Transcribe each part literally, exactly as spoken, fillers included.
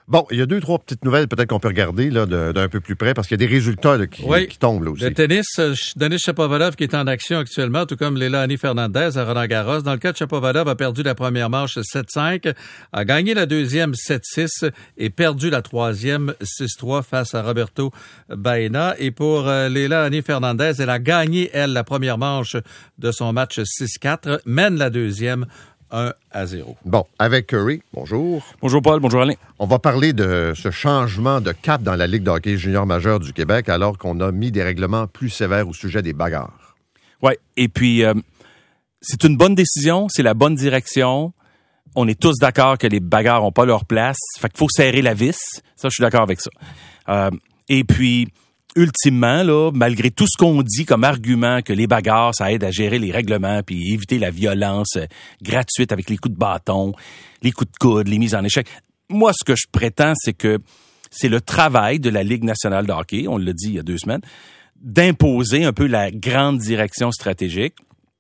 Bon, il y a deux, trois petites nouvelles peut-être qu'on peut regarder là, de, d'un peu plus près parce qu'il y a des résultats là, qui, oui. qui tombent là aussi. Le tennis, Denis Shapovalov qui est en action actuellement, tout comme Leilani Fernandez à Roland-Garros. Dans le cas de Shapovalov, a perdu la première manche sept cinq, a gagné la deuxième sept six et perdu la troisième six trois face à Roberto Baena. Et pour euh, Leilani Fernandez, elle a gagné, elle, la première manche de son match six quatre, mène la deuxième un à zéro. Bon, avec Curry, bonjour. Bonjour Paul, bonjour Alain. On va parler de ce changement de cap dans la Ligue de hockey junior majeur du Québec alors qu'on a mis des règlements plus sévères au sujet des bagarres. Oui, et puis euh, c'est une bonne décision, c'est la bonne direction. On est tous d'accord que les bagarres n'ont pas leur place. Fait qu'il faut serrer la vis. Ça, je suis d'accord avec ça. Euh, et puis, ultimement, là, malgré tout ce qu'on dit comme argument que les bagarres, ça aide à gérer les règlements puis éviter la violence euh, gratuite avec les coups de bâton, les coups de coude, les mises en échec. Moi, ce que je prétends, c'est que c'est le travail de la Ligue nationale de hockey, on l'a dit il y a deux semaines, d'imposer un peu la grande direction stratégique,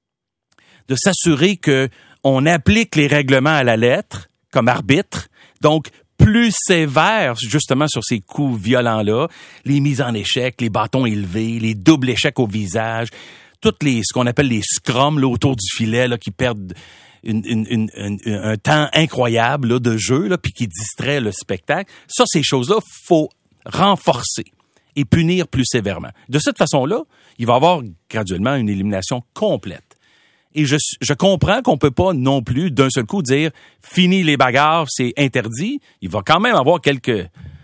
de s'assurer que on applique les règlements à la lettre comme arbitre, donc plus sévère justement sur ces coups violents-là, les mises en échec, les bâtons élevés, les doubles échecs au visage, toutes les ce qu'on appelle les scrums là, autour du filet là, qui perdent une, une, une, une, un temps incroyable là, de jeu là, puis qui distrait le spectacle. Ça, ces choses-là, faut renforcer et punir plus sévèrement. De cette façon-là, il va y avoir graduellement une élimination complète. Et je, je comprends qu'on peut pas non plus d'un seul coup dire fini les bagarres, c'est interdit. Il va quand même avoir quelques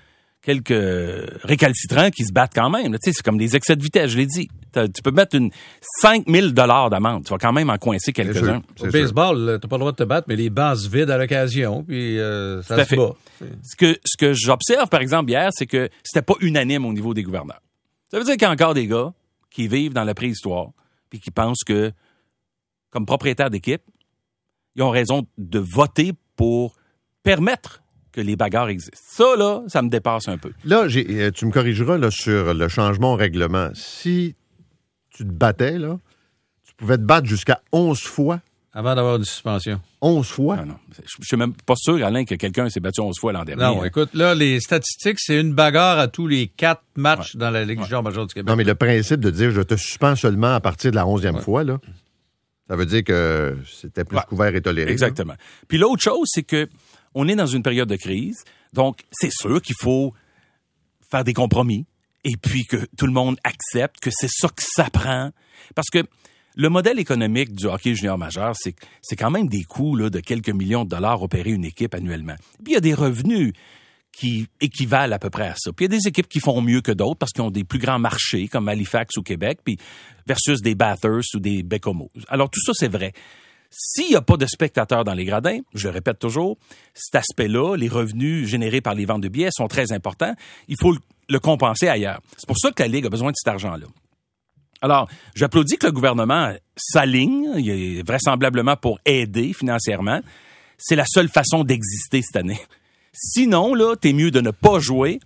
quelques récalcitrants qui se battent quand même. Tu sais, c'est comme des excès de vitesse, je l'ai dit. T'as, tu peux mettre une cinq mille dollars d'amende. Tu vas quand même en coincer quelques-uns. Au baseball, t'as pas le droit de te battre, mais les bases vides à l'occasion, puis euh, ça se bat. Ce que ce que j'observe par exemple hier, c'est que c'était pas unanime au niveau des gouverneurs. Ça veut dire qu'il y a encore des gars qui vivent dans la préhistoire puis qui pensent que comme propriétaires d'équipe, ils ont raison de voter pour permettre que les bagarres existent. Ça, là, ça me dépasse un peu. Là, j'ai, tu me corrigeras là, sur le changement au règlement. Si tu te battais, là, tu pouvais te battre jusqu'à onze fois. Avant d'avoir une suspension. onze fois? Non, non. Je ne suis même pas sûr, Alain, que quelqu'un s'est battu onze fois l'an dernier. Non, écoute, là, les statistiques, c'est une bagarre à tous les quatre matchs ouais. dans la Ligue junior majeure du Québec. Non, mais le principe de dire je te suspends seulement à partir de la onzième ouais. fois, là, ça veut dire que c'était plus ouais. couvert et toléré. Exactement. Là. Puis l'autre chose, c'est que on est dans une période de crise, donc c'est sûr qu'il faut faire des compromis et puis que tout le monde accepte que c'est ça que ça prend. Parce que le modèle économique du hockey junior majeur, c'est, c'est quand même des coûts là, de quelques millions de dollars opérer une équipe annuellement. Puis il y a des revenus qui équivalent à peu près à ça. Puis il y a des équipes qui font mieux que d'autres parce qu'ils ont des plus grands marchés, comme Halifax au Québec, puis versus des Bathurst ou des Bécomo. Alors tout ça, c'est vrai. S'il n'y a pas de spectateurs dans les gradins, je le répète toujours, cet aspect-là, les revenus générés par les ventes de billets sont très importants. Il faut le compenser ailleurs. C'est pour ça que la Ligue a besoin de cet argent-là. Alors, j'applaudis que le gouvernement s'aligne, vraisemblablement pour aider financièrement. C'est la seule façon d'exister cette année. Sinon, là, t'es mieux de ne pas jouer.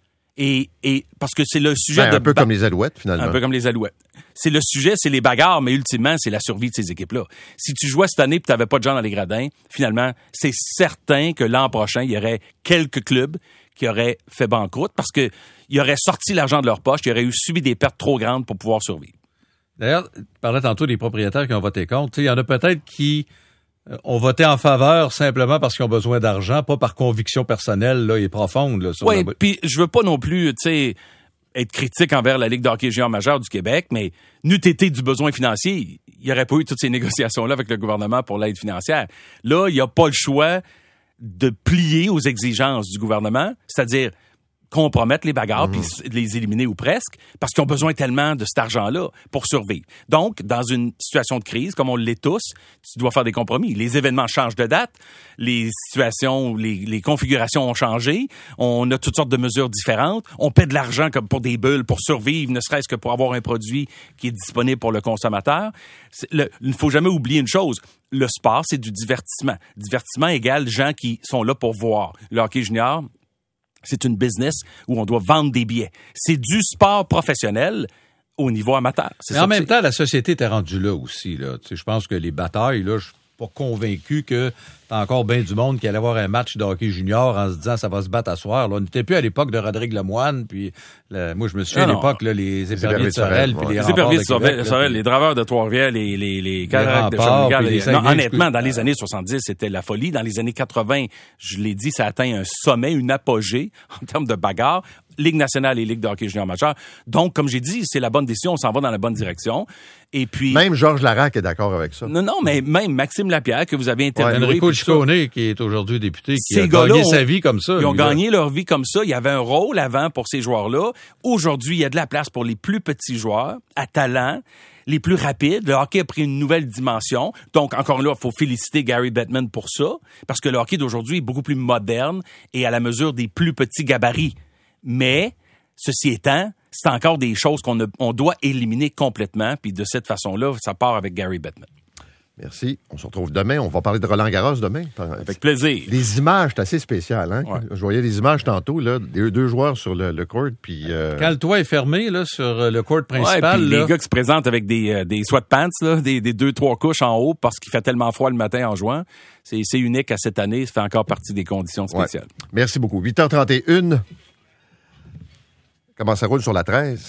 Et, et parce que c'est le sujet ben, de... Un peu ba- comme les Alouettes, finalement. Un peu comme les Alouettes. C'est le sujet, c'est les bagarres, mais ultimement, c'est la survie de ces équipes-là. Si tu jouais cette année et tu n'avais pas de gens dans les gradins, finalement, c'est certain que l'an prochain, il y aurait quelques clubs qui auraient fait banqueroute parce qu'ils auraient sorti l'argent de leur poche, ils auraient eu subi des pertes trop grandes pour pouvoir survivre. D'ailleurs, tu parlais tantôt des propriétaires qui ont voté contre. Il y en a peut-être qui ont voté en faveur simplement parce qu'ils ont besoin d'argent, pas par conviction personnelle là, et profonde. Oui, la... puis je veux pas non plus, tu sais, être critique envers la Ligue de hockey junior majeur du Québec, mais n'eût été du besoin financier, il n'y aurait pas eu toutes ces négociations-là avec le gouvernement pour l'aide financière. Là, il n'y a pas le choix de plier aux exigences du gouvernement, c'est-à-dire compromettre les bagarres puis mmh. les éliminer ou presque, parce qu'ils ont besoin tellement de cet argent-là pour survivre. Donc, dans une situation de crise, comme on l'est tous, tu dois faire des compromis. Les événements changent de date, les situations, les, les configurations ont changé, on a toutes sortes de mesures différentes, on paie de l'argent comme pour des bulles pour survivre, ne serait-ce que pour avoir un produit qui est disponible pour le consommateur. Le, il ne faut jamais oublier une chose, le sport, c'est du divertissement. Divertissement égale gens qui sont là pour voir. Le hockey junior, c'est une business où on doit vendre des billets. C'est du sport professionnel au niveau amateur. C'est Mais ça en même c'est. temps, la société était rendue là aussi. Là. Tu sais, je pense que les batailles, là, je suis pas convaincu que t'as encore bien du monde qui allait voir un match de hockey junior en se disant ça va se battre à soir. Là, on n'était plus à l'époque de Rodrigue Lemoine, puis le, moi je me souviens à l'époque là, les éperviers de Sorel, puis les Les éperviers de Québec, Sorel, les draveurs de Trois-Rivières, les les les Cataractes de Chaudière. Non, honnêtement, dans les années soixante-dix, c'était la folie. Dans les années quatre-vingts, je l'ai dit, ça atteint un sommet, une apogée en termes de bagarre. Ligue nationale et Ligue de hockey junior majeur. Donc, comme j'ai dit, c'est la bonne décision, on s'en va dans la bonne direction. Et puis... Même Georges Larac est d'accord avec ça. Non, non, mais même Maxime Lapierre, que vous avez interviewé... Ouais, Enrico Ciccone, qui est aujourd'hui député, qui ces a gars-là gagné ont, sa vie comme ça. Ils ont lui, gagné là. leur vie comme ça. Il y avait un rôle avant pour ces joueurs-là. Aujourd'hui, il y a de la place pour les plus petits joueurs, à talent, les plus rapides. Le hockey a pris une nouvelle dimension. Donc, encore là, il faut féliciter Gary Bettman pour ça, parce que le hockey d'aujourd'hui est beaucoup plus moderne et à la mesure des plus petits gabarits. Mais... Ceci étant, c'est encore des choses qu'on ne, on doit éliminer complètement. Puis de cette façon-là, ça part avec Gary Bettman. Merci. On se retrouve demain. On va parler de Roland Garros demain. Avec plaisir. Les images, c'est assez spécial. Hein? Ouais. Je voyais des images tantôt, là, des deux joueurs sur le, le court. Puis, euh... Quand le toit est fermé là, sur le court principal... Ouais, puis là... les gars qui se présentent avec des, euh, des sweatpants, là, des, des deux, trois couches en haut parce qu'il fait tellement froid le matin en juin, c'est, c'est unique à cette année. Ça fait encore partie des conditions spéciales. Ouais. Merci beaucoup. huit heures trente et une. Comment ça roule sur la treize?